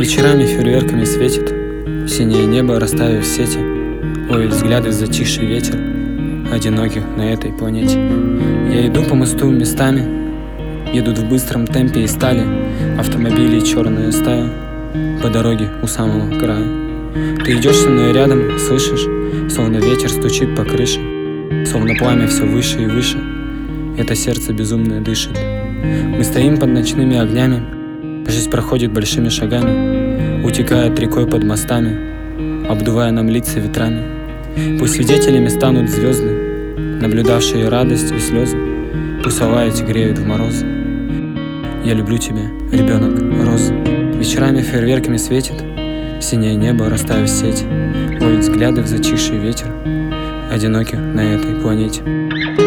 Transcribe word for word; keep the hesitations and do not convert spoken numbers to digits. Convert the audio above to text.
Вечерами фейерверками светит синее небо, расставив сети, ловит взгляды в затихший ветер одиноких на этой планете. Я иду по мосту местами, едут в быстром темпе и стали автомобили и черная стая по дороге у самого края. Ты идешь со мной рядом, слышишь, словно ветер стучит по крыше, словно пламя все выше и выше, это сердце безумно дышит. Мы стоим под ночными огнями, жизнь проходит большими шагами, утекает рекой под мостами, обдувая нам лица ветрами. Пусть свидетелями станут звезды, наблюдавшие радость и слезы, пусть слова эти греют в морозы. Я люблю тебя, ребенок роз. Вечерами фейерверками светит синее небо, расставив сети, ловит взгляды в затихший ветер одиноких на этой планете.